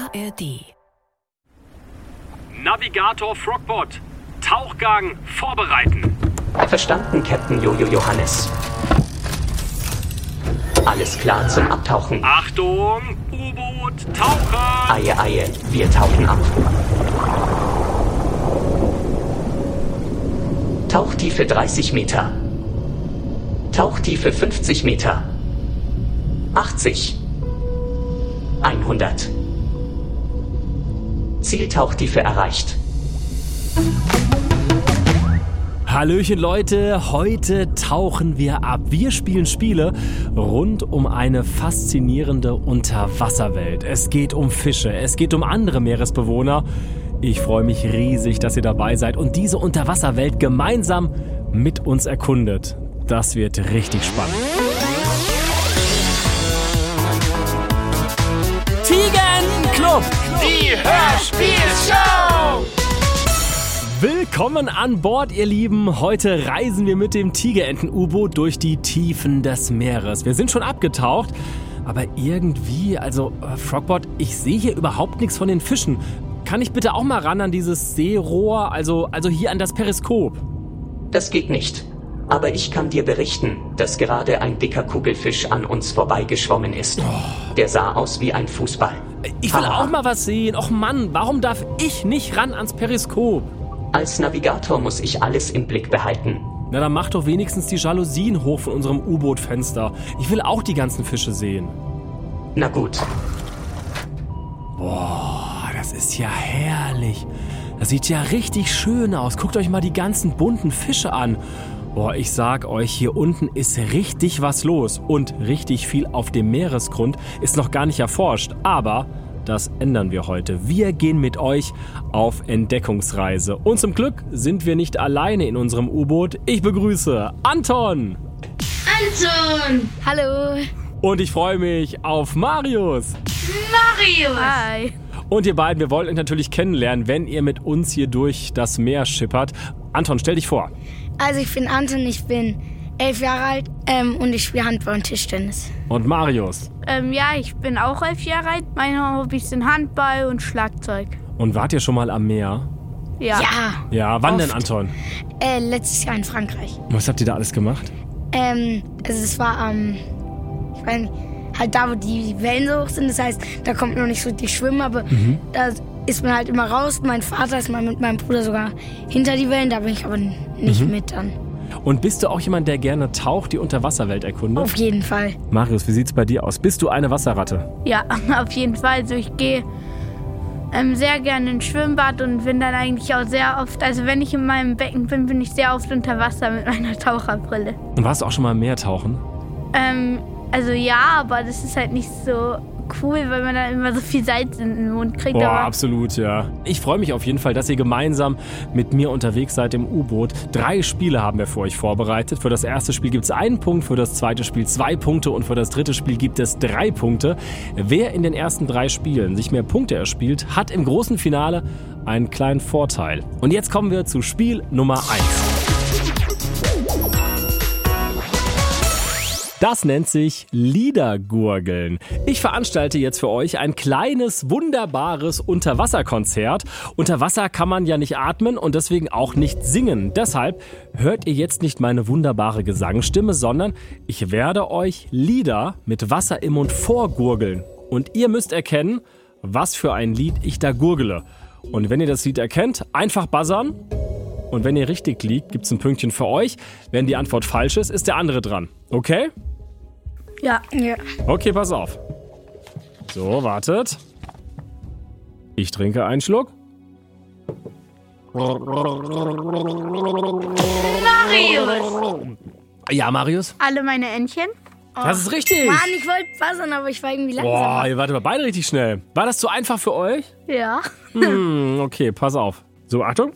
ARD. Navigator Frogbot, Tauchgang vorbereiten. Verstanden, Captain Jojo Johannes. Alles klar zum Abtauchen. Achtung, U-Boot, tauchen! Eie, Eie, wir tauchen ab. Tauchtiefe 30 Meter. Tauchtiefe 50 Meter. 80. 100. Zieltauchtiefe erreicht. Hallöchen Leute, heute tauchen wir ab. Wir spielen Spiele rund um eine faszinierende Unterwasserwelt. Es geht um Fische, es geht um andere Meeresbewohner. Ich freue mich riesig, dass ihr dabei seid und diese Unterwasserwelt gemeinsam mit uns erkundet. Das wird richtig spannend. Tigerentenclub, die Hörspielshow! Willkommen an Bord, ihr Lieben. Heute reisen wir mit dem Tigerenten-U-Boot durch die Tiefen des Meeres. Wir sind schon abgetaucht, aber irgendwie, Frogbot, ich sehe hier überhaupt nichts von den Fischen. Kann ich bitte auch mal ran an dieses Seerohr, also hier an das Periskop? Das geht nicht. Aber ich kann dir berichten, dass gerade ein dicker Kugelfisch an uns vorbeigeschwommen ist. Der sah aus wie ein Fußball. Ich will auch mal was sehen. Och Mann, warum darf ich nicht ran ans Periskop? Als Navigator muss ich alles im Blick behalten. Na, dann mach doch wenigstens die Jalousien hoch von unserem U-Boot-Fenster. Ich will auch die ganzen Fische sehen. Na gut. Boah, das ist ja herrlich. Das sieht ja richtig schön aus. Guckt euch mal die ganzen bunten Fische an. Boah, ich sag euch, hier unten ist richtig was los. Und richtig viel auf dem Meeresgrund ist noch gar nicht erforscht. Aber das ändern wir heute. Wir gehen mit euch auf Entdeckungsreise. Und zum Glück sind wir nicht alleine in unserem U-Boot. Ich begrüße Anton. Anton! Hallo! Und ich freue mich auf Marius. Marius! Hi! Und ihr beiden, wir wollen euch natürlich kennenlernen, wenn ihr mit uns hier durch das Meer schippert. Anton, stell dich vor. Also ich bin Anton, ich bin 11 Jahre alt und ich spiele Handball und Tischtennis. Und Marius? Ja, ich bin auch 11 Jahre alt. Meine Hobbys sind Handball und Schlagzeug. Und wart ihr schon mal am Meer? Ja. Ja, wann Oft. denn, Anton? Letztes Jahr in Frankreich. Was habt ihr da alles gemacht? Also es war ich meine, halt da, wo die Wellen so hoch sind. Das heißt, da kommt noch nicht so die Schwimmen, aber da ist man halt immer raus. Mein Vater ist mal mit meinem Bruder sogar hinter die Wellen, da bin ich aber nicht mit dann. Und bist du auch jemand, der gerne taucht, die Unterwasserwelt erkundet? Auf jeden Fall. Marius, wie sieht's bei dir aus? Bist du eine Wasserratte? Ja, auf jeden Fall. Also ich gehe sehr gerne ins Schwimmbad und bin dann eigentlich auch sehr oft, also wenn ich in meinem Becken bin, bin ich sehr oft unter Wasser mit meiner Taucherbrille. Und warst du auch schon mal im Meer tauchen? Also ja, aber das ist halt nicht so cool, weil man dann immer so viel Salz in den Mund kriegt. Boah, aber absolut, ja. Ich freue mich auf jeden Fall, dass ihr gemeinsam mit mir unterwegs seid im U-Boot. 3 Spiele haben wir für euch vorbereitet. Für das erste Spiel gibt es 1 Punkt, für das zweite Spiel 2 Punkte und für das dritte Spiel gibt es 3 Punkte. Wer in den ersten 3 Spielen sich mehr Punkte erspielt, hat im großen Finale einen kleinen Vorteil. Und jetzt kommen wir zu Spiel Nummer 1. Das nennt sich Liedergurgeln. Ich veranstalte jetzt für euch ein kleines, wunderbares Unterwasserkonzert. Unter Wasser kann man ja nicht atmen und deswegen auch nicht singen. Deshalb hört ihr jetzt nicht meine wunderbare Gesangsstimme, sondern ich werde euch Lieder mit Wasser im Mund vorgurgeln. Und ihr müsst erkennen, was für ein Lied ich da gurgele. Und wenn ihr das Lied erkennt, einfach buzzern. Und wenn ihr richtig liegt, gibt es ein Pünktchen für euch. Wenn die Antwort falsch ist, ist der andere dran. Okay? ja. Okay, pass auf. So, wartet. Ich trinke einen Schluck. Marius! Ja, Marius? Alle meine Entchen. Das ist richtig. Mann, ich wollte buzzern, aber ich war irgendwie langsam. Boah, ihr wart aber beide richtig schnell. War das zu einfach für euch? Ja. Okay, pass auf. So, Achtung.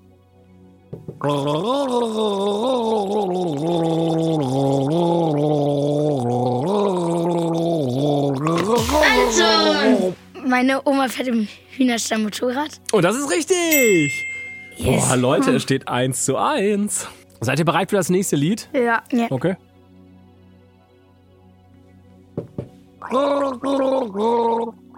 Anton! Meine Oma fährt im Hühnerstall Motorrad. Und das ist richtig. Yes. Boah, Leute, es steht 1:1. Seid ihr bereit für das nächste Lied? Ja.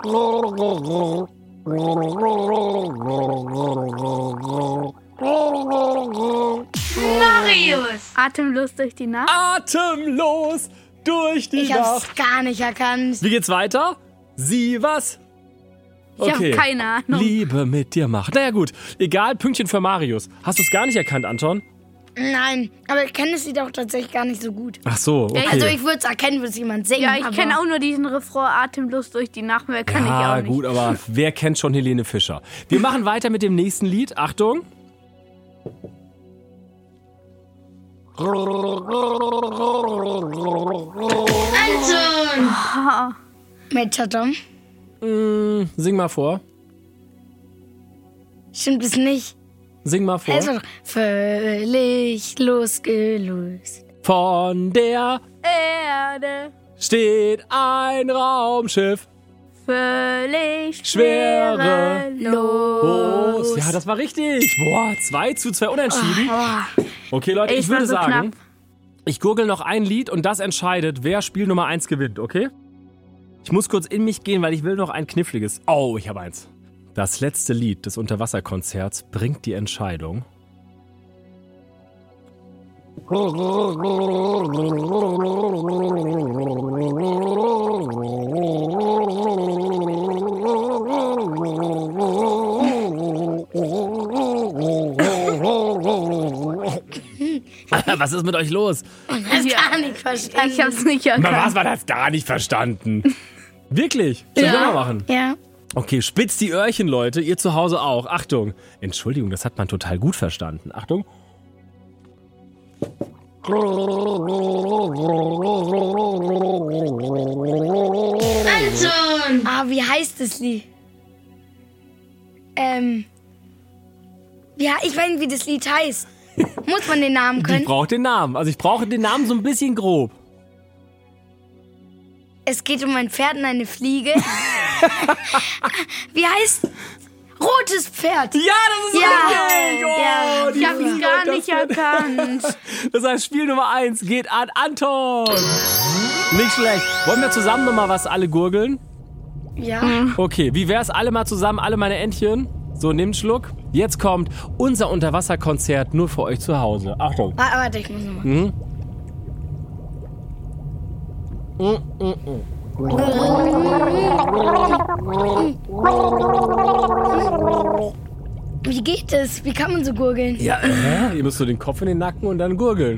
Marius! Atemlos durch die Nacht. Atemlos durch die Ich Nacht. hab's gar nicht erkannt. Wie geht's weiter? Sie was? Ich habe keine Ahnung. Liebe mit dir macht. Naja gut, egal, Pünktchen für Marius. Hast du es gar nicht erkannt, Anton? Nein, aber ich kenne das Lied auch tatsächlich gar nicht so gut. Ach so, okay. Also ich würde es erkennen, würde es jemand singen. Ja, ich aber kenne auch nur diesen Refrain Atemlos durch die Nacht. Mehr kann ich auch nicht. Gut, aber wer kennt schon Helene Fischer? Wir machen weiter mit dem nächsten Lied. Achtung. Metzgertom. Sing mal vor. Stimmt es nicht? Sing mal vor. Es war doch völlig losgelöst. Von der Erde steht ein Raumschiff. völlig Schwerelos. schwerelos. Ja, das war richtig. Boah, 2:2 unentschieden. Okay, Leute, ich war würde so sagen, knapp. ich gurgel noch ein Lied und das entscheidet, wer Spiel Nummer 1 gewinnt, okay? Ich muss kurz in mich gehen, weil ich will noch ein kniffliges. Oh, ich habe eins. Das letzte Lied des Unterwasserkonzerts bringt die Entscheidung. Was ist mit euch los? Ich hab's gar nicht verstanden. Ich hab's nicht erkannt. Was war das gar nicht verstanden? Wirklich? Sollen wir mal machen? Ja. Okay, spitzt die Öhrchen, Leute. Ihr zu Hause auch. Achtung. Entschuldigung, das hat man total gut verstanden. Achtung. Anton! Wie heißt das Lied? Ja, ich weiß nicht, wie das Lied heißt. Muss man den Namen Ich können? brauche den Namen. Also ich brauche den Namen so ein bisschen grob. Es geht um ein Pferd und eine Fliege. Wie heißt? Rotes Pferd. Ja, das ist richtig. Oh, ja. die Ich hab ihn Fliege, gar das nicht wird- erkannt. Das heißt, Spiel Nummer 1 geht an Anton. Nicht schlecht. Wollen wir zusammen nochmal was alle gurgeln? Ja. Okay, wie wär's alle mal zusammen, alle meine Entchen? So, nehmt einen Schluck. Jetzt kommt unser Unterwasserkonzert nur für euch zu Hause. Achtung. Warte, ich muss nochmal. Wie geht es? Wie kann man so gurgeln? Ja, ihr müsst so den Kopf in den Nacken und dann gurgeln.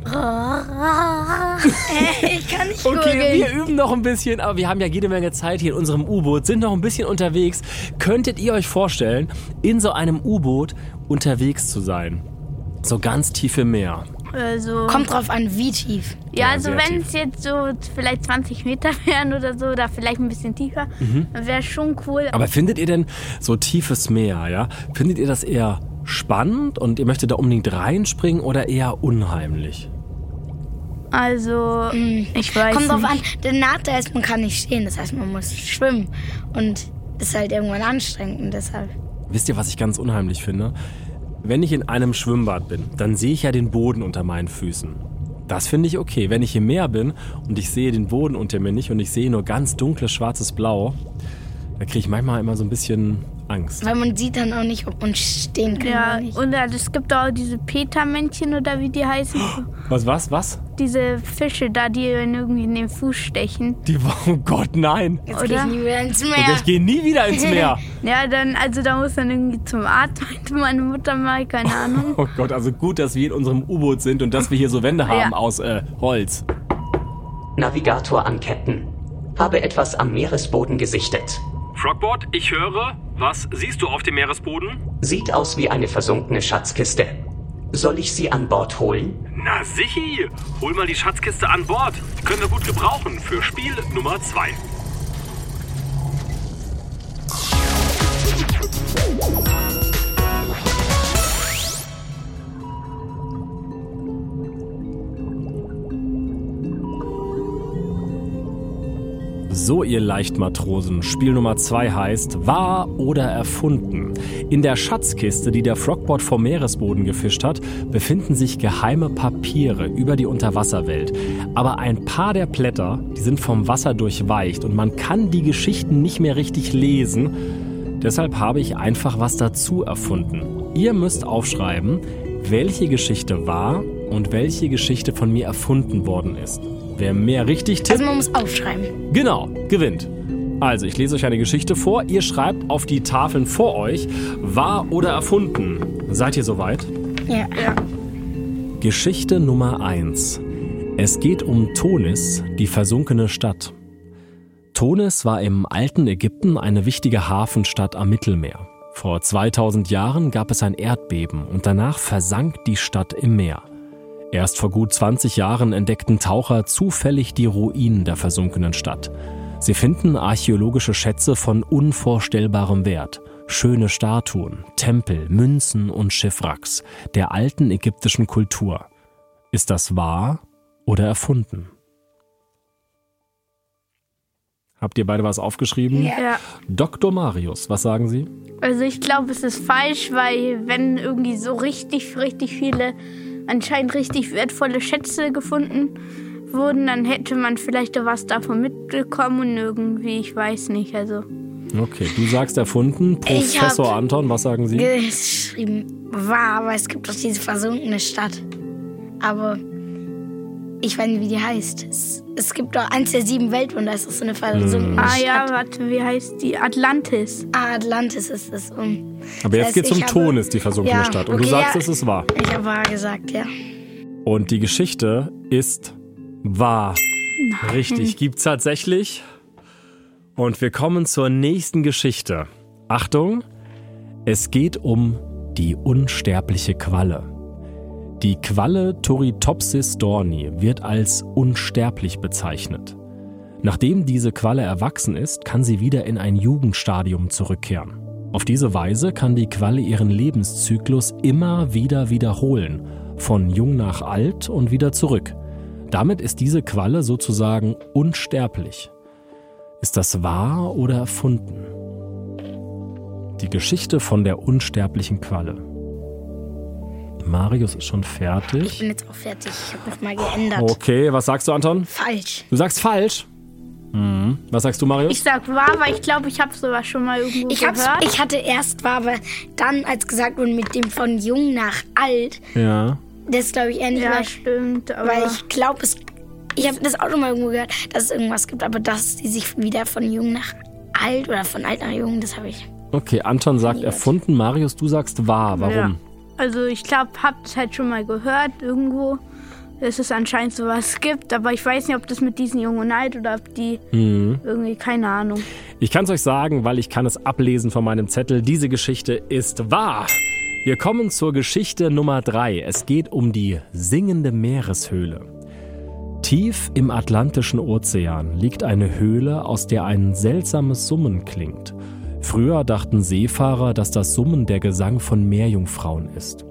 Ich kann nicht Okay, gurgeln. wir üben noch ein bisschen, aber wir haben ja jede Menge Zeit hier in unserem U-Boot, sind noch ein bisschen unterwegs. Könntet ihr euch vorstellen, in so einem U-Boot unterwegs zu sein? So ganz tief im Meer. Also, Kommt drauf an, wie tief. ja, Ja, also sehr wenn tief. es jetzt so vielleicht 20 Meter wären oder so, oder vielleicht ein bisschen tiefer, dann wäre schon cool. Aber findet ihr denn so tiefes Meer, ja? Findet ihr das eher spannend und ihr möchtet da unbedingt reinspringen oder eher unheimlich? Also, ich weiß Kommt drauf nicht. an, der Nachteil ist, man kann nicht stehen. Das heißt, man muss schwimmen. Und das ist halt irgendwann anstrengend und deshalb. Wisst ihr, was ich ganz unheimlich finde? Wenn ich in einem Schwimmbad bin, dann sehe ich ja den Boden unter meinen Füßen. Das finde ich okay. Wenn ich im Meer bin und ich sehe den Boden unter mir nicht und ich sehe nur ganz dunkles, schwarzes Blau, da kriege ich manchmal immer so ein bisschen Angst. Weil man sieht dann auch nicht, ob man stehen kann Ja, oder nicht. und es gibt auch diese Petermännchen oder wie die heißen. Was? Diese Fische da, die irgendwie in den Fuß stechen. Oh Gott, nein. Jetzt gehe ich oder? nie wieder ins Meer. Okay, ich gehe nie wieder ins Meer. Ja, dann, also da muss man irgendwie zum Arzt, meinte meine Mutter mal, keine Ahnung. Oh Gott, also gut, dass wir in unserem U-Boot sind und dass wir hier so Wände haben Ja. aus Holz. Navigator anketten. Habe etwas am Meeresboden gesichtet. Frogbot, ich höre. Was siehst du auf dem Meeresboden? Sieht aus wie eine versunkene Schatzkiste. Soll ich sie an Bord holen? Na sichi, hol mal die Schatzkiste an Bord. Können wir gut gebrauchen für Spiel Nummer 2. So, ihr Leichtmatrosen, Spiel Nummer 2 heißt Wahr oder erfunden. In der Schatzkiste, die der Frogbot vom Meeresboden gefischt hat, befinden sich geheime Papiere über die Unterwasserwelt. Aber ein paar der Blätter, die sind vom Wasser durchweicht und man kann die Geschichten nicht mehr richtig lesen. Deshalb habe ich einfach was dazu erfunden. Ihr müsst aufschreiben, welche Geschichte wahr und welche Geschichte von mir erfunden worden ist. Wer mehr richtig tippt... Also man muss aufschreiben. Genau, gewinnt. Also, ich lese euch eine Geschichte vor. Ihr schreibt auf die Tafeln vor euch, wahr oder erfunden. Seid ihr soweit? Ja. Geschichte Nummer 1. Es geht um Thonis, die versunkene Stadt. Thonis war im alten Ägypten eine wichtige Hafenstadt am Mittelmeer. Vor 2000 Jahren gab es ein Erdbeben und danach versank die Stadt im Meer. Erst vor gut 20 Jahren entdeckten Taucher zufällig die Ruinen der versunkenen Stadt. Sie finden archäologische Schätze von unvorstellbarem Wert. Schöne Statuen, Tempel, Münzen und Schiffwracks der alten ägyptischen Kultur. Ist das wahr oder erfunden? Habt ihr beide was aufgeschrieben? Ja. Dr. Marius, was sagen Sie? Also ich glaube, es ist falsch, weil wenn irgendwie so richtig viele, anscheinend richtig wertvolle Schätze gefunden wurden, dann hätte man vielleicht was davon mitbekommen und irgendwie, ich weiß nicht, also... Okay, du sagst erfunden. Professor Anton, was sagen Sie? Geschrieben wahr, aber es gibt doch diese versunkene Stadt. Aber ich weiß nicht, wie die heißt. Es gibt doch eins der 7 Weltwunder, das ist so eine versunkene Stadt. Ja, warte, wie heißt die? Atlantis. Atlantis ist es. Aber jetzt geht es um Thonis, die versunkene Stadt. Und du sagst, es ist wahr. Ich habe wahr gesagt, ja. Und die Geschichte ist wahr. Nein. Richtig, gibt's tatsächlich. Und wir kommen zur nächsten Geschichte. Achtung, es geht um die unsterbliche Qualle. Die Qualle Turritopsis dorni wird als unsterblich bezeichnet. Nachdem diese Qualle erwachsen ist, kann sie wieder in ein Jugendstadium zurückkehren. Auf diese Weise kann die Qualle ihren Lebenszyklus immer wieder wiederholen, von jung nach alt und wieder zurück. Damit ist diese Qualle sozusagen unsterblich. Ist das wahr oder erfunden? Die Geschichte von der unsterblichen Qualle. Marius ist schon fertig. Ich bin jetzt auch fertig. Ich habe nochmal geändert. Okay, was sagst du, Anton? Falsch. Du sagst falsch? Was sagst du, Marius? Ich sag wahr, weil ich glaube, ich habe sowas schon mal irgendwo gehört. Ich hatte erst wahr, aber dann, als gesagt wurde, mit dem von jung nach alt, ja. Das glaube ich ähnlich. Ja, stimmt. Aber weil ich glaube, ich habe das auch schon mal irgendwo gehört, dass es irgendwas gibt, aber dass die sich wieder von jung nach alt oder von alt nach jung, das habe ich. Okay, Anton sagt erfunden, Marius, du sagst wahr. Warum? Ja. Also ich glaube, habt es halt schon mal gehört irgendwo, dass es anscheinend sowas gibt, aber ich weiß nicht, ob das mit diesen Jung und Alt oder ob die irgendwie, keine Ahnung. Ich kann es euch sagen, weil ich kann es ablesen von meinem Zettel, diese Geschichte ist wahr. Wir kommen zur Geschichte Nummer 3. Es geht um die singende Meereshöhle. Tief im Atlantischen Ozean liegt eine Höhle, aus der ein seltsames Summen klingt. Früher dachten Seefahrer, dass das Summen der Gesang von Meerjungfrauen ist.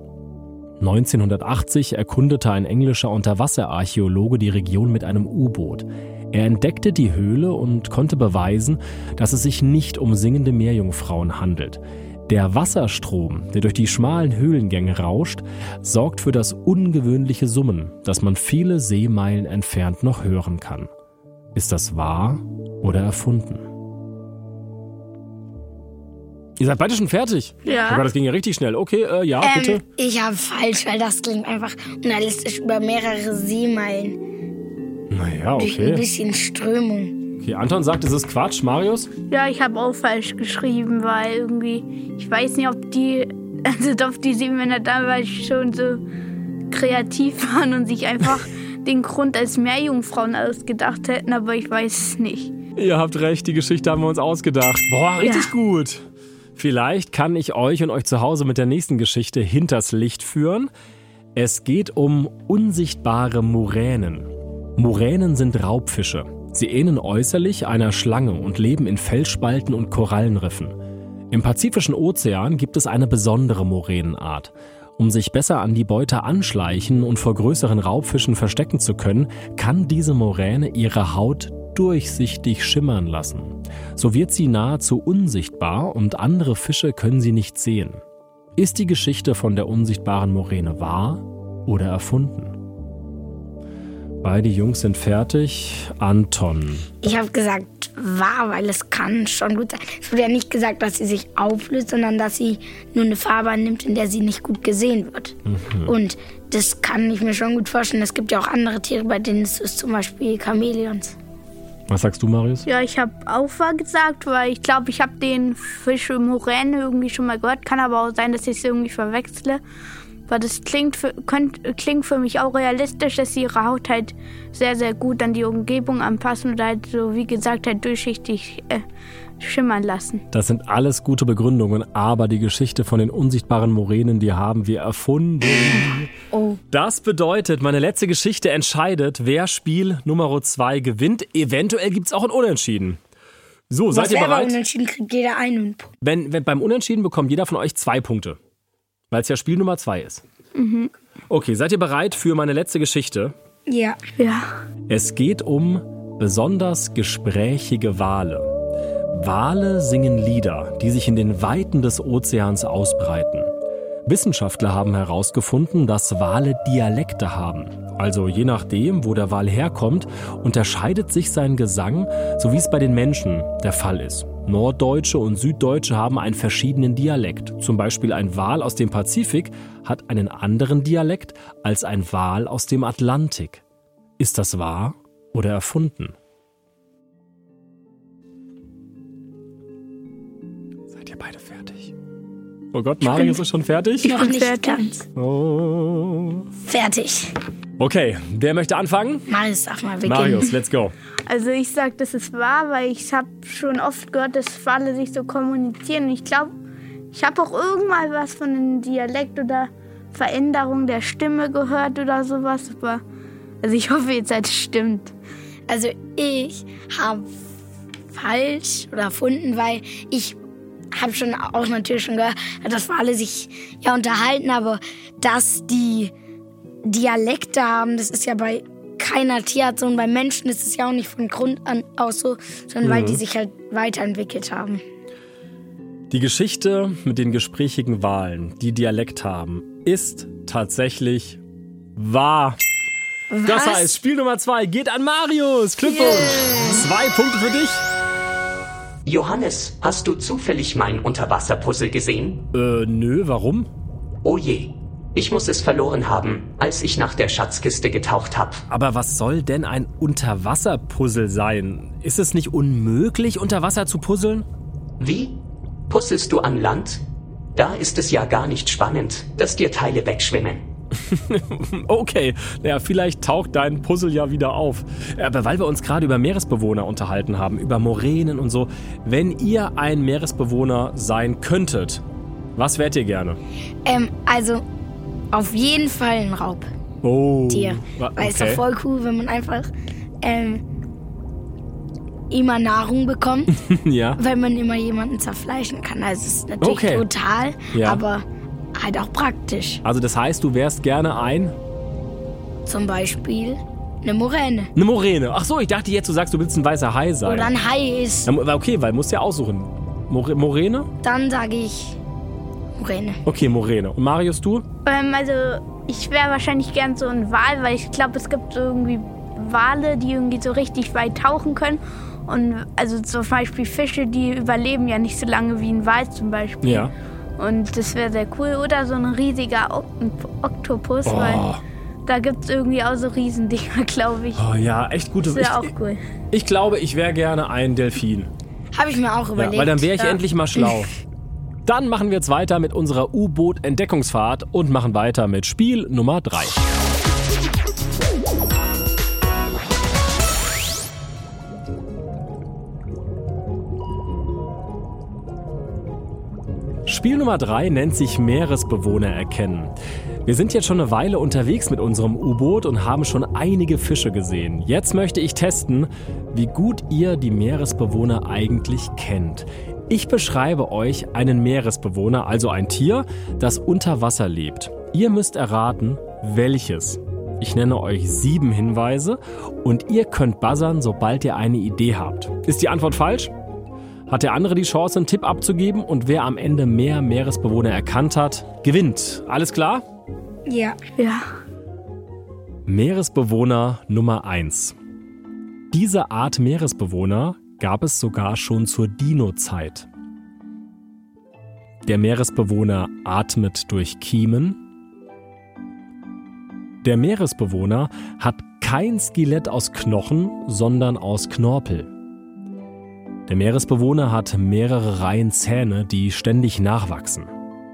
1980 erkundete ein englischer Unterwasserarchäologe die Region mit einem U-Boot. Er entdeckte die Höhle und konnte beweisen, dass es sich nicht um singende Meerjungfrauen handelt. Der Wasserstrom, der durch die schmalen Höhlengänge rauscht, sorgt für das ungewöhnliche Summen, das man viele Seemeilen entfernt noch hören kann. Ist das wahr oder erfunden? Ihr seid beide schon fertig? Ja. Oh Gott, das ging ja richtig schnell. Okay, ja, bitte. Ich habe falsch, weil das klingt einfach unrealistisch über mehrere Seemeilen. Naja, Durch ein okay. bisschen Strömung. Okay, Anton sagt, es ist Quatsch. Marius? Ja, ich habe auch falsch geschrieben, weil irgendwie, ich weiß nicht, ob die Seemänner damals schon so kreativ waren und sich einfach den Grund als Meerjungfrauen ausgedacht hätten, aber ich weiß es nicht. Ihr habt recht, die Geschichte haben wir uns ausgedacht. Boah, richtig gut. Vielleicht kann ich euch und euch zu Hause mit der nächsten Geschichte hinters Licht führen. Es geht um unsichtbare Muränen. Muränen sind Raubfische. Sie ähneln äußerlich einer Schlange und leben in Felsspalten und Korallenriffen. Im Pazifischen Ozean gibt es eine besondere Moränenart. Um sich besser an die Beute anschleichen und vor größeren Raubfischen verstecken zu können, kann diese Moräne ihre Haut durchsichtig schimmern lassen. So wird sie nahezu unsichtbar und andere Fische können sie nicht sehen. Ist die Geschichte von der unsichtbaren Moräne wahr oder erfunden? Beide Jungs sind fertig. Anton. Ich habe gesagt, wahr, weil es kann schon gut sein. Es wurde ja nicht gesagt, dass sie sich auflöst, sondern dass sie nur eine Farbe annimmt, in der sie nicht gut gesehen wird. Und das kann ich mir schon gut vorstellen. Es gibt ja auch andere Tiere, bei denen es ist, zum Beispiel Chamäleons. Was sagst du, Marius? Ja, ich habe auch wahr gesagt, weil ich glaube, ich habe den Fisch Moräne irgendwie schon mal gehört. Kann aber auch sein, dass ich es irgendwie verwechsle. Weil das klingt für mich auch realistisch, dass sie ihre Haut halt sehr, sehr gut an die Umgebung anpassen und halt so, wie gesagt, halt durchsichtig schimmern lassen. Das sind alles gute Begründungen, aber die Geschichte von den unsichtbaren Moränen, die haben wir erfunden. Oh. Das bedeutet, meine letzte Geschichte entscheidet, wer Spiel Nummer 2 gewinnt. Eventuell gibt es auch ein Unentschieden. So, seid ihr bereit? Bei Unentschieden kriegt jeder einen Punkt. Wenn beim Unentschieden bekommt jeder von euch 2 Punkte. Weil es ja Spiel Nummer 2 ist. Okay, seid ihr bereit für meine letzte Geschichte? Ja. Es geht um besonders gesprächige Wale. Wale singen Lieder, die sich in den Weiten des Ozeans ausbreiten. Wissenschaftler haben herausgefunden, dass Wale Dialekte haben. Also je nachdem, wo der Wal herkommt, unterscheidet sich sein Gesang, so wie es bei den Menschen der Fall ist. Norddeutsche und Süddeutsche haben einen verschiedenen Dialekt. Zum Beispiel ein Wal aus dem Pazifik hat einen anderen Dialekt als ein Wal aus dem Atlantik. Ist das wahr oder erfunden? Seid ihr beide fertig? Oh Gott, Marius ist schon fertig? Noch nicht ganz. Oh. Fertig. Okay, wer möchte anfangen? Marius, darf mal beginnen. Marius, let's go. Also ich sage, das ist wahr, weil ich habe schon oft gehört, dass Wale sich so kommunizieren. Und ich glaube, ich habe auch irgendwann was von einem Dialekt oder Veränderung der Stimme gehört oder sowas. Aber also ich hoffe jetzt, dass es stimmt. Also ich habe falsch oder erfunden, weil ich habe schon auch natürlich schon gehört, dass Wale sich ja unterhalten, aber dass die Dialekte haben, das ist ja bei keiner Tierart so und bei Menschen ist es ja auch nicht von Grund an aus so, sondern weil die sich halt weiterentwickelt haben. Die Geschichte mit den gesprächigen Walen, die Dialekt haben, ist tatsächlich wahr. Was? Das heißt, Spiel Nummer 2 geht an Marius. Glückwunsch. 2 Punkte für dich. Johannes, hast du zufällig mein Unterwasserpuzzle gesehen? Nö, warum? Oh je, ich muss es verloren haben, als ich nach der Schatzkiste getaucht habe. Aber was soll denn ein Unterwasserpuzzle sein? Ist es nicht unmöglich, unter Wasser zu puzzeln? Wie? Puzzelst du an Land? Da ist es ja gar nicht spannend, dass dir Teile wegschwimmen. Okay, naja, vielleicht taucht dein Puzzle ja wieder auf. Aber weil wir uns gerade über Meeresbewohner unterhalten haben, über Moränen und so, wenn ihr ein Meeresbewohner sein könntet, was wärt ihr gerne? Also auf jeden Fall ein Raubtier. Oh, Weil es ist doch voll cool, wenn man einfach immer Nahrung bekommt, Ja. weil man immer jemanden zerfleischen kann. Also es ist natürlich brutal, Ja. aber halt auch praktisch. Also das heißt, du wärst gerne ein... Zum Beispiel eine Moräne. Eine Moräne. Ach so, ich dachte jetzt, du sagst, du willst ein weißer Hai sein. Oder ein Hai ist. Ja, okay, weil musst ja aussuchen. Moräne? Dann sage ich Moräne. Okay, Moräne. Und Marius, du? Also ich wäre wahrscheinlich gern so ein Wal, weil ich glaube, es gibt irgendwie Wale, die irgendwie so richtig weit tauchen können. Und also zum Beispiel Fische, die überleben ja nicht so lange wie ein Wal zum Beispiel. Ja. Und das wäre sehr cool. Oder so ein riesiger Oktopus, weil da gibt es irgendwie auch so Riesendinger, glaube ich. Oh ja, echt gute... Das wäre auch cool. Ich glaube, ich wäre gerne ein Delfin. Habe ich mir auch überlegt. Ja, weil dann wäre ich endlich mal schlau. Dann machen wir jetzt weiter mit unserer U-Boot-Entdeckungsfahrt und machen weiter mit Spiel Nummer 3. Spiel Nummer 3 nennt sich Meeresbewohner erkennen. Wir sind jetzt schon eine Weile unterwegs mit unserem U-Boot und haben schon einige Fische gesehen. Jetzt möchte ich testen, wie gut ihr die Meeresbewohner eigentlich kennt. Ich beschreibe euch einen Meeresbewohner, also ein Tier, das unter Wasser lebt. Ihr müsst erraten, welches. Ich nenne euch 7 Hinweise und ihr könnt buzzern, sobald ihr eine Idee habt. Ist die Antwort falsch? Hat der andere die Chance, einen Tipp abzugeben und wer am Ende mehr Meeresbewohner erkannt hat, gewinnt. Alles klar? Ja. Ja. Meeresbewohner Nummer 1. Diese Art Meeresbewohner gab es sogar schon zur Dino-Zeit. Der Meeresbewohner atmet durch Kiemen. Der Meeresbewohner hat kein Skelett aus Knochen, sondern aus Knorpel. Der Meeresbewohner hat mehrere Reihen Zähne, die ständig nachwachsen.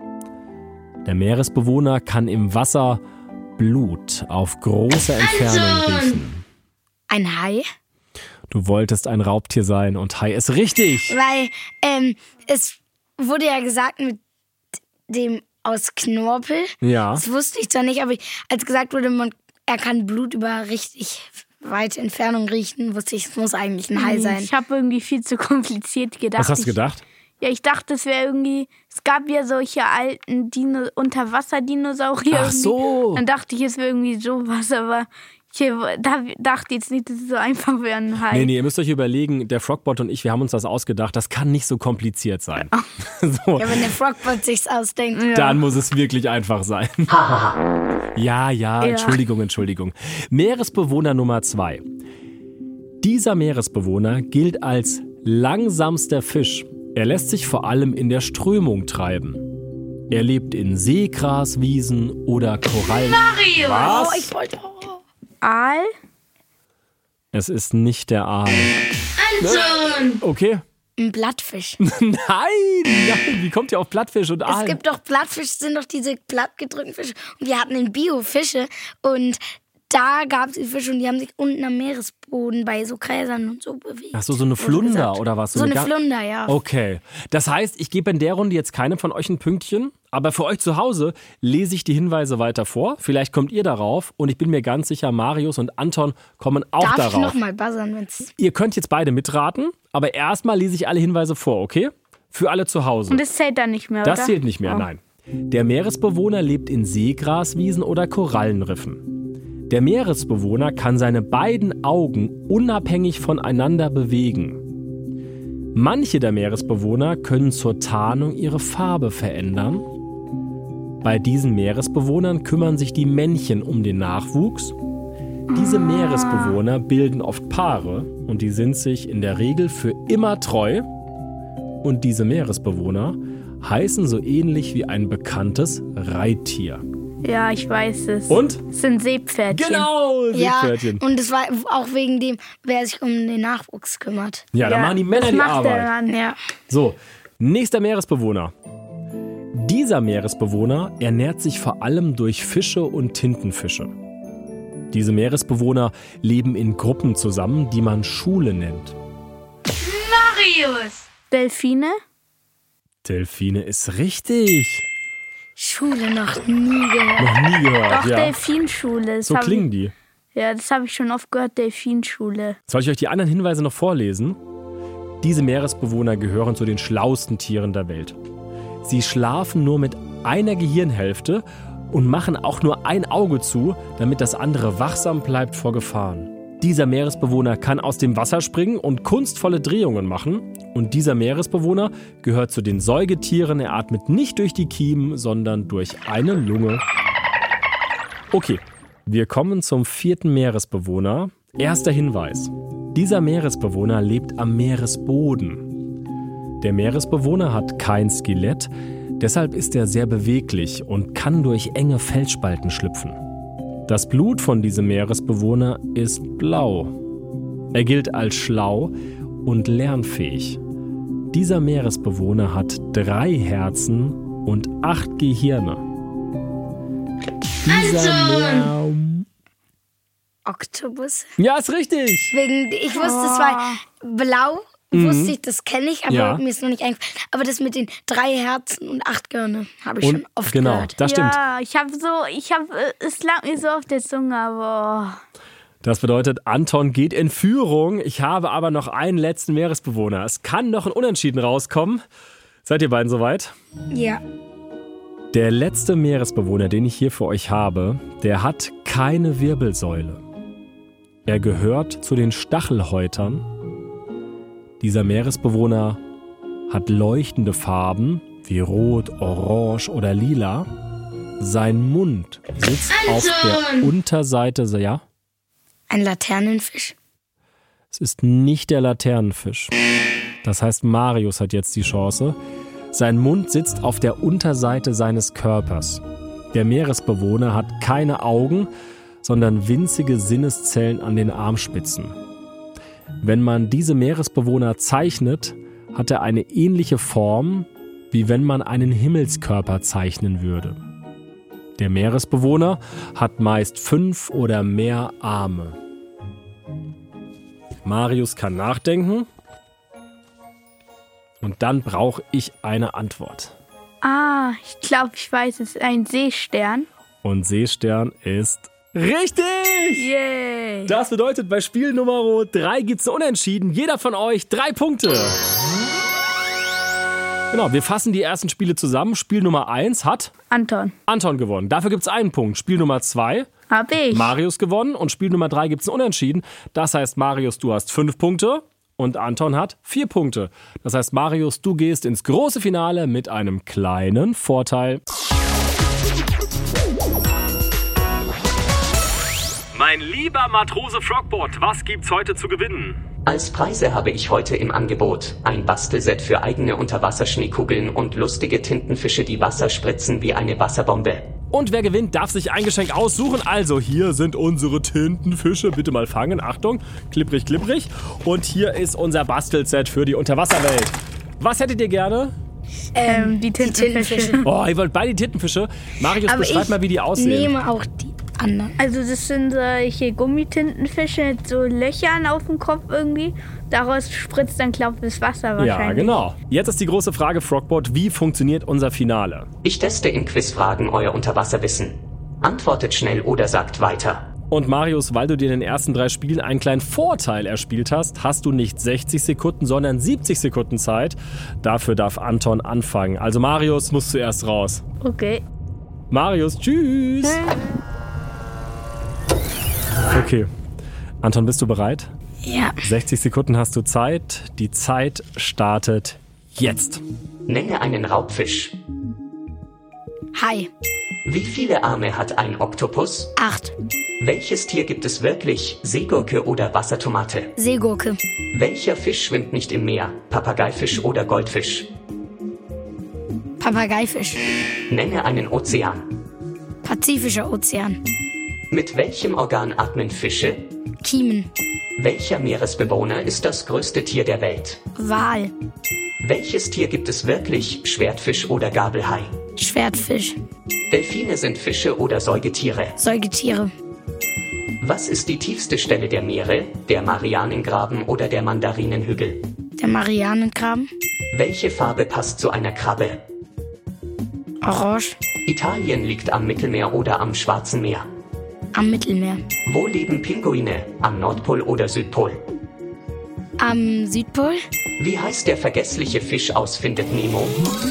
Der Meeresbewohner kann im Wasser Blut auf große Entfernung riechen. Ein Hai? Du wolltest ein Raubtier sein und Hai ist richtig. Weil es wurde ja gesagt mit dem aus Knorpel. Ja. Das wusste ich zwar nicht, aber als gesagt wurde, er kann Blut über richtig weite Entfernung riechen, wusste ich, es muss eigentlich ein Hai sein. Ich habe irgendwie viel zu kompliziert gedacht. Was hast du gedacht? Ja, ich dachte, es wäre irgendwie, es gab ja solche alten Unterwasserdinosaurier. Ach so. Dann dachte ich, es wäre irgendwie sowas, aber ich dachte jetzt nicht, dass es so einfach wäre, ein Hai. Nee, ihr müsst euch überlegen, der Frogbot und ich, wir haben uns das ausgedacht, das kann nicht so kompliziert sein. So. Ja, wenn der Frogbot sich's ausdenkt. Dann muss es wirklich einfach sein. Ja, Entschuldigung. Meeresbewohner Nummer 2. Dieser Meeresbewohner gilt als langsamster Fisch. Er lässt sich vor allem in der Strömung treiben. Er lebt in Seegraswiesen oder Korallen. Mario! Was? Oh, ich wollte auch. Aal? Es ist nicht der Aal. Anton! Okay. Ein Blattfisch. Nein, wie kommt ihr auf Plattfisch und Aal? Es gibt doch Plattfische, sind doch diese plattgedrückten Fische. Und wir hatten in Bio-Fische und da gab es die Fische und die haben sich unten am Meeresboden bei so Gräsern und so bewegt. Ach so eine Flunder oder was? So eine Flunder, ja. Okay. Das heißt, ich gebe in der Runde jetzt keinem von euch ein Pünktchen, aber für euch zu Hause lese ich die Hinweise weiter vor. Vielleicht kommt ihr darauf und ich bin mir ganz sicher, Marius und Anton kommen auch Darf darauf. ich nochmal buzzern, wenn's... Ihr könnt jetzt beide mitraten, aber erstmal lese ich alle Hinweise vor, okay? Für alle zu Hause. Und das zählt dann nicht mehr, oder? Das zählt nicht mehr, nein. Der Meeresbewohner lebt in Seegraswiesen oder Korallenriffen. Der Meeresbewohner kann seine beiden Augen unabhängig voneinander bewegen. Manche der Meeresbewohner können zur Tarnung ihre Farbe verändern. Bei diesen Meeresbewohnern kümmern sich die Männchen um den Nachwuchs. Diese Meeresbewohner bilden oft Paare und die sind sich in der Regel für immer treu. Und diese Meeresbewohner heißen so ähnlich wie ein bekanntes Reittier. Ja, ich weiß es. Und? Es sind Seepferdchen. Genau, Ja, Seepferdchen. und es war auch wegen dem, wer sich um den Nachwuchs kümmert. Ja, da machen die Männer das die macht Arbeit. Der Mann. Ja. So, nächster Meeresbewohner. Dieser Meeresbewohner ernährt sich vor allem durch Fische und Tintenfische. Diese Meeresbewohner leben in Gruppen zusammen, die man Schule nennt. Marius! Delfine? Delfine ist richtig. Schule noch nie gehört. Noch nie gehört, Doch, ja. Delfinschule. Das So hab klingen die. Ja, das habe ich schon oft gehört, Delfinschule. Soll ich euch die anderen Hinweise noch vorlesen? Diese Meeresbewohner gehören zu den schlauesten Tieren der Welt. Sie schlafen nur mit einer Gehirnhälfte und machen auch nur ein Auge zu, damit das andere wachsam bleibt vor Gefahren. Dieser Meeresbewohner kann aus dem Wasser springen und kunstvolle Drehungen machen. Und dieser Meeresbewohner gehört zu den Säugetieren. Er atmet nicht durch die Kiemen, sondern durch eine Lunge. Okay, wir kommen zum 4. Meeresbewohner. Erster Hinweis. Dieser Meeresbewohner lebt am Meeresboden. Der Meeresbewohner hat kein Skelett, deshalb ist er sehr beweglich und kann durch enge Felsspalten schlüpfen. Das Blut von diesem Meeresbewohner ist blau. Er gilt als schlau und lernfähig. Dieser Meeresbewohner hat 3 Herzen und 8 Gehirne. Dieser Oktopus. Ja, ist richtig. Ich wusste, es war blau, wusste ich, das kenne ich, aber Ja. mir ist noch nicht eingefallen. Aber das mit den 3 Herzen und 8 Gehirne habe ich Und schon oft genau, gehört. das stimmt. Ja, es lag mir so auf der Zunge, aber Das bedeutet, Anton geht in Führung. Ich habe aber noch einen letzten Meeresbewohner. Es kann noch ein Unentschieden rauskommen. Seid ihr beiden soweit? Ja. Der letzte Meeresbewohner, den ich hier für euch habe, der hat keine Wirbelsäule. Er gehört zu den Stachelhäutern. Dieser Meeresbewohner hat leuchtende Farben wie Rot, Orange oder Lila. Sein Mund sitzt auf der Unterseite, ja? Ein Laternenfisch. Es ist nicht der Laternenfisch. Das heißt, Marius hat jetzt die Chance. Sein Mund sitzt auf der Unterseite seines Körpers. Der Meeresbewohner hat keine Augen, sondern winzige Sinneszellen an den Armspitzen. Wenn man diese Meeresbewohner zeichnet, hat er eine ähnliche Form, wie wenn man einen Himmelskörper zeichnen würde. Der Meeresbewohner hat meist 5 oder mehr Arme. Marius kann nachdenken. Und dann brauche ich eine Antwort. Ich glaube, ich weiß, es ist ein Seestern. Und Seestern ist richtig! Yay! Das bedeutet, bei Spiel Nummer 3 gibt es Unentschieden. Jeder von euch 3 Punkte. Genau, wir fassen die ersten Spiele zusammen. Spiel Nummer 1 hat Anton gewonnen. Dafür gibt es einen Punkt. Spiel Nummer 2 habe ich. Marius gewonnen. Und Spiel Nummer 3 gibt es Unentschieden. Das heißt, Marius, du hast 5 Punkte. Und Anton hat 4 Punkte. Das heißt, Marius, du gehst ins große Finale mit einem kleinen Vorteil. Mein lieber Matrose Frogboard, was gibt's heute zu gewinnen? Als Preise habe ich heute im Angebot ein Bastelset für eigene Unterwasserschneekugeln und lustige Tintenfische, die Wasser spritzen wie eine Wasserbombe. Und wer gewinnt, darf sich ein Geschenk aussuchen. Also hier sind unsere Tintenfische. Bitte mal fangen. Achtung, klipprig, klipprig. Und hier ist unser Bastelset für die Unterwasserwelt. Was hättet ihr gerne? Die Tintenfische. Oh, ihr wollt beide die Tintenfische? Marius, beschreib mal, wie die aussehen. Ich nehme auch die anderen. Also das sind solche Gummitintenfische mit so Löchern auf dem Kopf irgendwie. Daraus spritzt dann, glaube ich, das Wasser wahrscheinlich. Ja, genau. Jetzt ist die große Frage, Frogboard, wie funktioniert unser Finale? Ich teste in Quizfragen euer Unterwasserwissen. Antwortet schnell oder sagt weiter. Und Marius, weil du dir in den ersten 3 Spielen einen kleinen Vorteil erspielt hast, hast du nicht 60 Sekunden, sondern 70 Sekunden Zeit. Dafür darf Anton anfangen. Also Marius muss zuerst raus. Okay. Marius, tschüss. Okay. Anton, bist du bereit? Ja. 60 Sekunden hast du Zeit. Die Zeit startet jetzt. Nenne einen Raubfisch. Hai. Wie viele Arme hat ein Oktopus? 8. Welches Tier gibt es wirklich? Seegurke oder Wassertomate? Seegurke. Welcher Fisch schwimmt nicht im Meer? Papageifisch oder Goldfisch? Papageifisch. Nenne einen Ozean. Pazifischer Ozean. Mit welchem Organ atmen Fische? Kiemen. Welcher Meeresbewohner ist das größte Tier der Welt? Wal. Welches Tier gibt es wirklich? Schwertfisch oder Gabelhai? Schwertfisch. Delfine sind Fische oder Säugetiere? Säugetiere. Was ist die tiefste Stelle der Meere? Der Marianengraben oder der Mandarinenhügel? Der Marianengraben. Welche Farbe passt zu einer Krabbe? Orange. Italien liegt am Mittelmeer oder am Schwarzen Meer? Am Mittelmeer. Wo leben Pinguine? Am Nordpol oder Südpol? Am Südpol. Wie heißt der vergessliche Fisch aus Findet Nemo?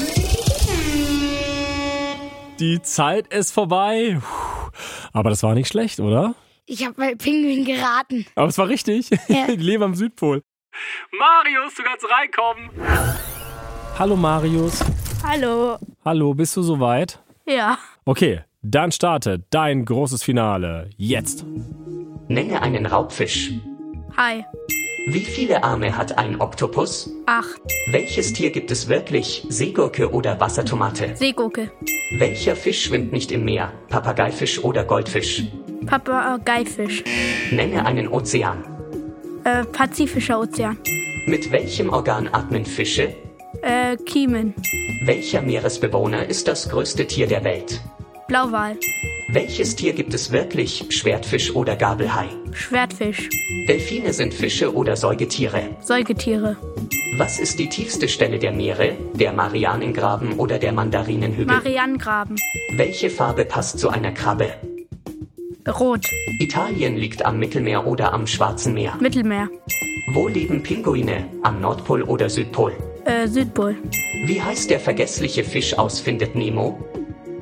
Die Zeit ist vorbei. Aber das war nicht schlecht, oder? Ich habe bei Pinguin geraten. Aber es war richtig. Ja. Die leben am Südpol. Marius, du kannst reinkommen. Hallo Marius. Hallo. Hallo, bist du soweit? Ja. Okay, dann startet dein großes Finale. Jetzt. Nenne einen Raubfisch. Hai. Wie viele Arme hat ein Oktopus? 8. Welches Tier gibt es wirklich? Seegurke oder Wassertomate? Seegurke. Welcher Fisch schwimmt nicht im Meer? Papageifisch oder Goldfisch? Papageifisch. Nenne einen Ozean. Pazifischer Ozean. Mit welchem Organ atmen Fische? Kiemen. Welcher Meeresbewohner ist das größte Tier der Welt? Blauwal. Welches Tier gibt es wirklich? Schwertfisch oder Gabelhai? Schwertfisch. Delfine sind Fische oder Säugetiere? Säugetiere. Was ist die tiefste Stelle der Meere? Der Marianengraben oder der Mandarinenhügel? Marianengraben. Welche Farbe passt zu einer Krabbe? Rot. Italien liegt am Mittelmeer oder am Schwarzen Meer? Mittelmeer. Wo leben Pinguine? Am Nordpol oder Südpol? Südpol. Wie heißt der vergessliche Fisch aus Findet Nemo?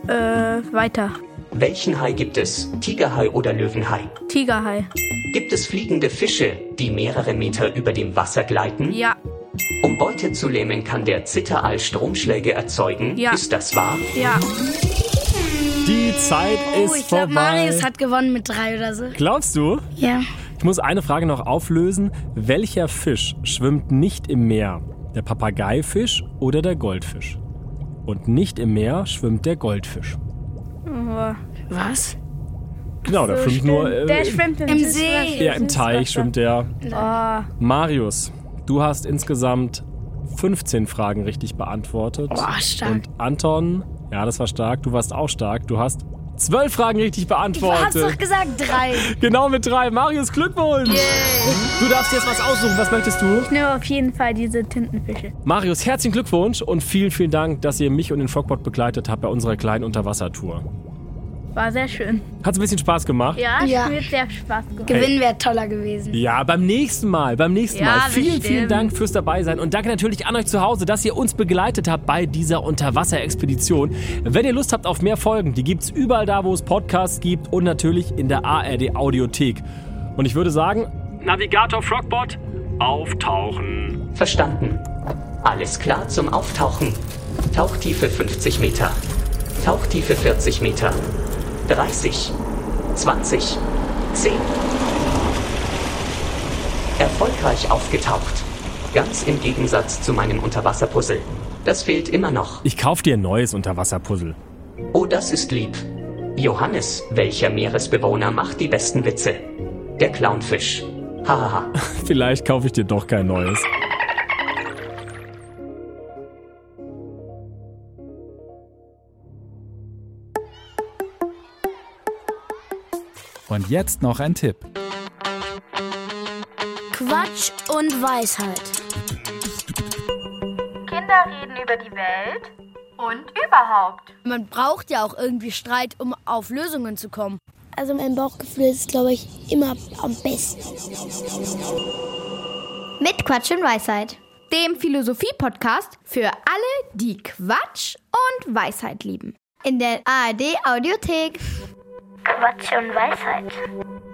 Weiter. Welchen Hai gibt es? Tigerhai oder Löwenhai? Tigerhai. Gibt es fliegende Fische, die mehrere Meter über dem Wasser gleiten? Ja. Um Beute zu lähmen, kann der Zitteraal Stromschläge erzeugen. Ja. Ist das wahr? Ja. Die Zeit ist ich glaube, vorbei. Marius hat gewonnen mit 3 oder so. Glaubst du? Ja. Ich muss eine Frage noch auflösen. Welcher Fisch schwimmt nicht im Meer? Der Papageifisch oder der Goldfisch? Und nicht im Meer schwimmt der Goldfisch. Oh. Was? Genau, der schwimmt nur Der schwimmt Im See. ja, im Teich schwimmt der. Oh. Marius, du hast insgesamt 15 Fragen richtig beantwortet. Boah, stark. Und Anton, ja, das war stark, du warst auch stark. Du hast 12 Fragen richtig Du hast beantwortet. doch gesagt 3. Genau mit 3. Marius, Glückwunsch! Du darfst jetzt was aussuchen. Was möchtest du? Ich nehme auf jeden Fall diese Tintenfische. Marius, herzlichen Glückwunsch und vielen, vielen Dank, dass ihr mich und den Frogpod begleitet habt bei unserer kleinen Unterwassertour. War sehr schön. Hat's ein bisschen Spaß gemacht? Ja, Ja. mir hat sehr Spaß gemacht. Gewinnen wäre toller gewesen. Ja, beim nächsten Mal. Ja, Vielen, bestimmt. vielen Dank fürs Dabeisein und danke natürlich an euch zu Hause, dass ihr uns begleitet habt bei dieser Unterwasserexpedition. Wenn ihr Lust habt auf mehr Folgen, die gibt's überall da, wo es Podcasts gibt und natürlich in der ARD Audiothek. Und ich würde sagen, Navigator Frogbot, auftauchen. Verstanden. Alles klar zum Auftauchen. Tauchtiefe 50 Meter. Tauchtiefe 40 Meter. 30. 20. 10. Erfolgreich aufgetaucht. Ganz im Gegensatz zu meinem Unterwasserpuzzle. Das fehlt immer noch. ich kauf dir ein neues Unterwasserpuzzle. Oh, das ist lieb. Johannes, welcher Meeresbewohner macht die besten Witze? Der Clownfisch. Hahaha. Vielleicht kaufe ich dir doch kein neues. Und jetzt noch ein Tipp. Quatsch und Weisheit. Kinder reden über die Welt und überhaupt. Man braucht ja auch irgendwie Streit, um auf Lösungen zu kommen. Also mein Bauchgefühl ist, glaube ich, immer am besten. Mit Quatsch und Weisheit. Dem Philosophie-Podcast für alle, die Quatsch und Weisheit lieben. In der ARD Audiothek. Quatsch und Weisheit.